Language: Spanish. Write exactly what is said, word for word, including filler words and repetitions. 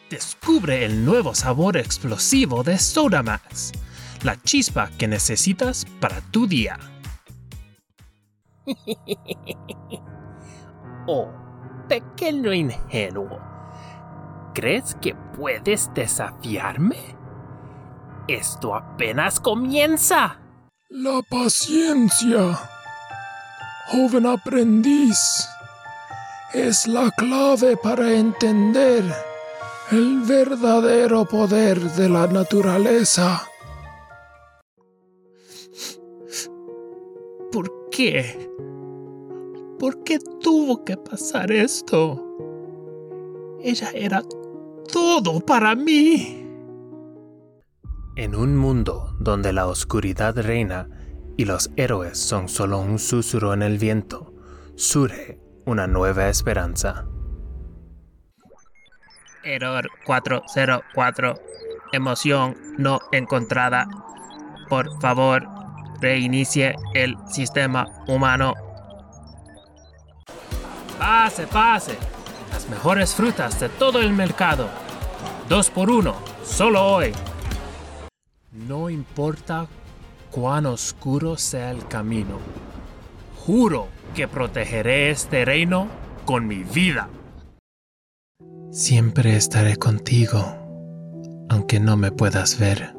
Descubre el nuevo sabor explosivo de Sodamax, la chispa que necesitas para tu día. Oh, pequeño ingenuo, ¿crees que puedes desafiarme? Esto apenas comienza. La paciencia, joven aprendiz, es la clave para entender el verdadero poder de la naturaleza. ¿Por qué? ¿Por qué tuvo que pasar esto? Ella era todo para mí. En un mundo donde la oscuridad reina y los héroes son solo un susurro en el viento, surge una nueva esperanza. Error cuatro cero cuatro. Emoción no encontrada. Por favor, reinicie el sistema humano. Pase, pase. Las mejores frutas de todo el mercado. Dos por uno, solo hoy. No importa cuán oscuro sea el camino. Juro que protegeré este reino con mi vida. Siempre estaré contigo, aunque no me puedas ver.